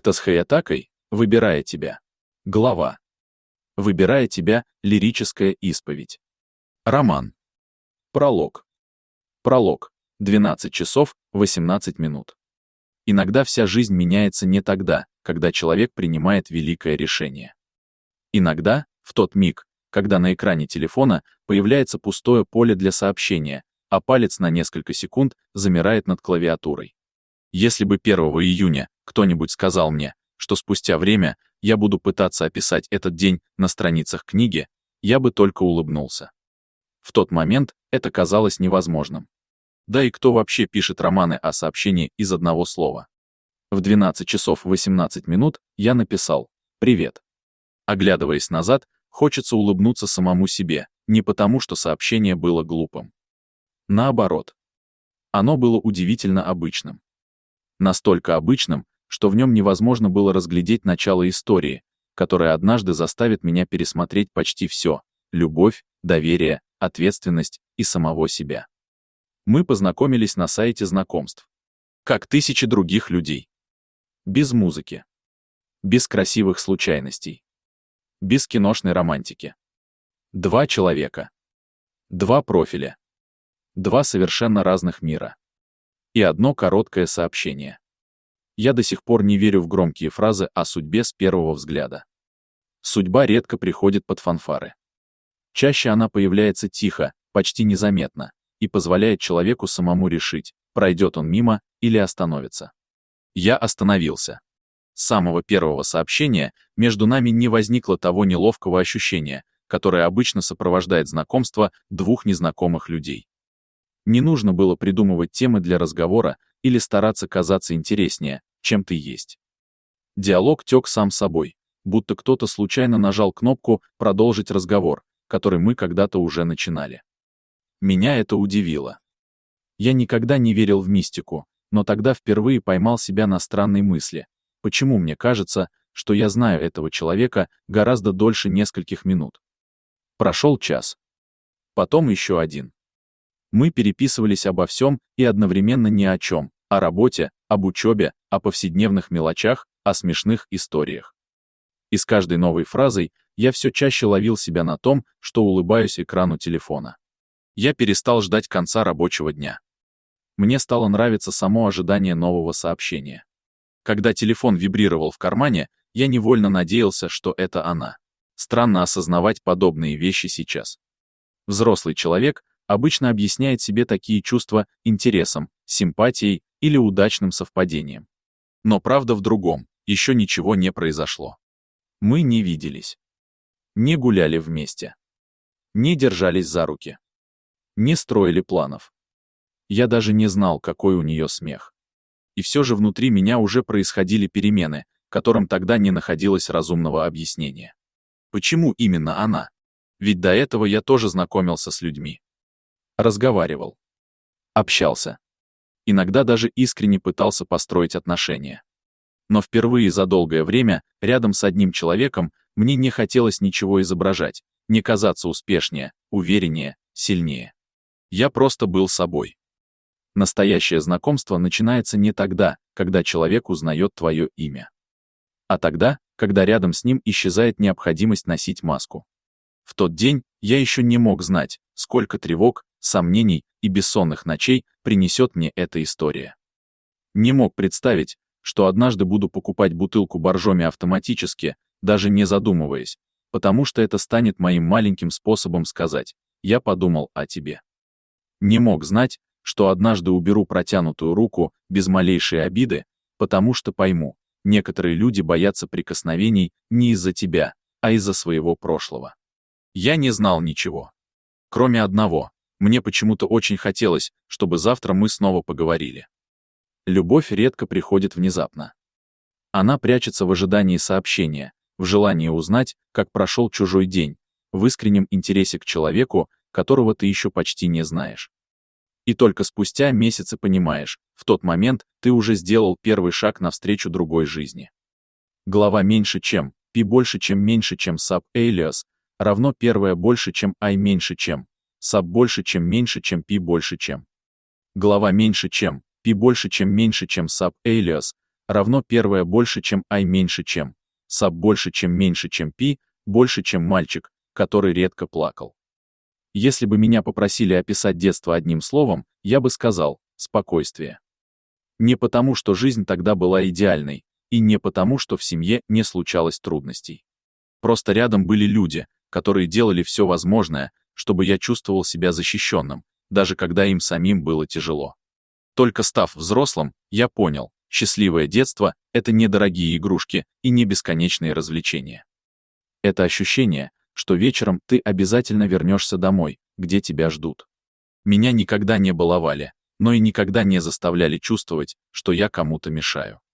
Ктасхаятакой, выбирая тебя. Глава. Выбирая тебя, лирическая исповедь. Роман. Пролог. Пролог. 12 часов 18 минут. Иногда вся жизнь меняется не тогда, когда человек принимает великое решение. Иногда, в тот миг, когда на экране телефона появляется пустое поле для сообщения, а палец на несколько секунд замирает над клавиатурой. Если бы 1 июня кто-нибудь сказал мне, что спустя время я буду пытаться описать этот день на страницах книги, я бы только улыбнулся. В тот момент это казалось невозможным. Да и кто вообще пишет романы о сообщении из одного слова? В 12 часов 18 минут я написал «Привет». Оглядываясь назад, хочется улыбнуться самому себе, не потому что сообщение было глупым. Наоборот. Оно было удивительно обычным. Настолько обычным, что в нем невозможно было разглядеть начало истории, которая однажды заставит меня пересмотреть почти все — любовь, доверие, ответственность и самого себя. Мы познакомились на сайте знакомств. Как тысячи других людей. Без музыки. Без красивых случайностей. Без киношной романтики. 2 человека. 2 профиля. 2 совершенно разных мира. И одно короткое сообщение. Я до сих пор не верю в громкие фразы о судьбе с первого взгляда. Судьба редко приходит под фанфары. Чаще она появляется тихо, почти незаметно, и позволяет человеку самому решить, пройдет он мимо или остановится. Я остановился. С самого первого сообщения между нами не возникло того неловкого ощущения, которое обычно сопровождает знакомство 2 незнакомых людей. Не нужно было придумывать темы для разговора или стараться казаться интереснее, чем ты есть. Диалог тек сам собой, будто кто-то случайно нажал кнопку «Продолжить разговор», который мы когда-то уже начинали. Меня это удивило. Я никогда не верил в мистику, но тогда впервые поймал себя на странной мысли. Почему мне кажется, что я знаю этого человека гораздо дольше нескольких минут? Прошел час. Потом еще 1. Мы переписывались обо всем и одновременно ни о чем, о работе, об учебе, о повседневных мелочах, о смешных историях. И с каждой новой фразой я все чаще ловил себя на том, что улыбаюсь экрану телефона. Я перестал ждать конца рабочего дня. Мне стало нравиться само ожидание нового сообщения. Когда телефон вибрировал в кармане, я невольно надеялся, что это она. Странно осознавать подобные вещи сейчас. Взрослый человек обычно объясняет себе такие чувства интересом, симпатией или удачным совпадением. Но правда в другом, еще ничего не произошло. Мы не виделись. Не гуляли вместе. Не держались за руки. Не строили планов. Я даже не знал, какой у нее смех. И все же внутри меня уже происходили перемены, которым тогда не находилось разумного объяснения. Почему именно она? Ведь до этого я тоже знакомился с людьми. Разговаривал. Общался. Иногда даже искренне пытался построить отношения. Но впервые за долгое время, рядом с одним человеком, мне не хотелось ничего изображать, не казаться успешнее, увереннее, сильнее. Я просто был собой. Настоящее знакомство начинается не тогда, когда человек узнает твое имя, а тогда, когда рядом с ним исчезает необходимость носить маску. В тот день я еще не мог знать, сколько тревог, сомнений и бессонных ночей принесет мне эта история. Не мог представить, что однажды буду покупать бутылку боржоми автоматически, даже не задумываясь, потому что это станет моим маленьким способом сказать «я подумал о тебе». Не мог знать, что однажды уберу протянутую руку без малейшей обиды, потому что пойму, некоторые люди боятся прикосновений не из-за тебя, а из-за своего прошлого. Я не знал ничего. Кроме одного, мне почему-то очень хотелось, чтобы завтра мы снова поговорили. Любовь редко приходит внезапно. Она прячется в ожидании сообщения, в желании узнать, как прошел чужой день, в искреннем интересе к человеку, которого ты еще почти не знаешь. И только спустя месяцы понимаешь, в тот момент ты уже сделал первый шаг навстречу другой жизни. Глава меньше чем, пи больше чем меньше чем sub alias, равно первое больше чем I меньше чем, sub больше чем меньше чем пи больше чем. Глава меньше чем, пи больше чем меньше чем sub alias, равно первое больше, чем I меньше, чем саб больше, чем меньше, чем пи, больше, чем мальчик, который редко плакал. Если бы меня попросили описать детство одним словом, я бы сказал «спокойствие». Не потому, что жизнь тогда была идеальной, и не потому, что в семье не случалось трудностей. Просто рядом были люди, которые делали все возможное, чтобы я чувствовал себя защищенным, даже когда им самим было тяжело. Только став взрослым, я понял, счастливое детство — это не дорогие игрушки и не бесконечные развлечения. Это ощущение, что вечером ты обязательно вернешься домой, где тебя ждут. Меня никогда не баловали, но и никогда не заставляли чувствовать, что я кому-то мешаю.